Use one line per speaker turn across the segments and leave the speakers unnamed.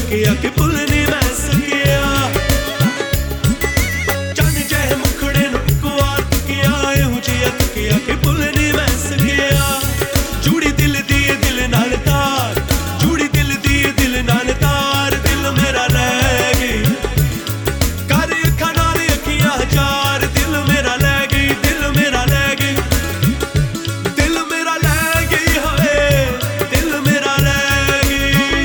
तकिया कि भुल नहीं मैं सकिया चन जह मुखड़े नूं इक वार तकिया इहो जिहा तकिया कि भुल नहीं मैं सकिया जुड़ी दिल दी दिल नाल तार जुड़ी दिल दी दिल नाल तार दिल मेरा लै गई कर अखां नाल अखियां हजार दिल मेरा लै गई दिल मेरा लै गई दिल मेरा लै गई हाय दिल मेरा लै गई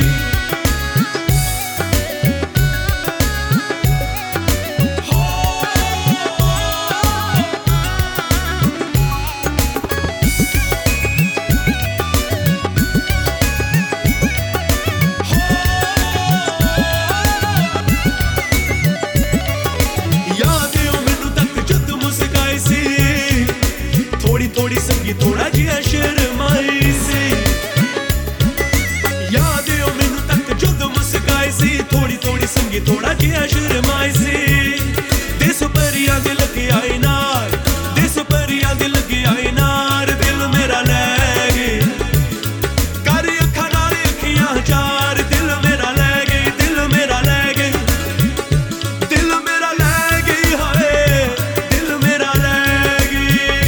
याद है मैनू तक जद मुस्काई सी थोड़ी थोड़ी संगी थोड़ा जिहा शर्माई सी याद है मैनू तक जद मुस्काई सी थोड़ी थोड़ी संगी थोड़ा जिहा शर्माई सी देस परियां दे लगे आई नार देस परियां दे लगे आई नार दिल मेरा लै गई कर अखां नाल अखियां हजार दिल मेरा लै गई दिल मेरा लै गई दिल मेरा लै गई हाय दिल मेरा लै गई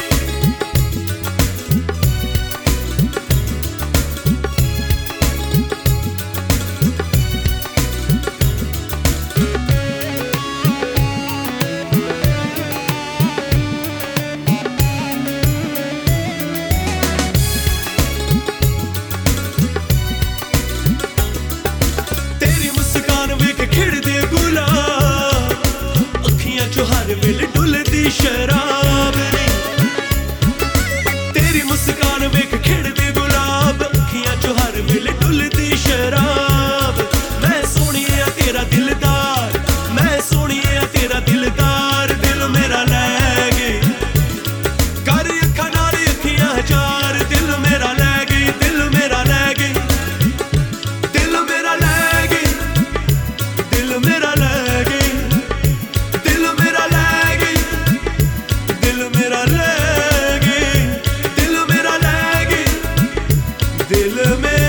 तेरी मुस्कान वेख खिड़दे गुलाब अखियां चो हर वेले डुलदी शराब नी तेरी मुस्कान वेख खिड़दे गुलाब अखियां चो हर वेले डुलदी शराब मैं सोहणिया तेरा दिलदार मैं सोहणिया तेरा दिलदार दिल मेरा लै गई कर अखां नाल अखियां हजार दिल मेरा लै गई दिल मेरा लै गई दिल मेरा लै गई दिल मेरा लै गई दिल मेरा लै गई दिल मेरा लै गई दिल मेरा लै गई दिल मेरा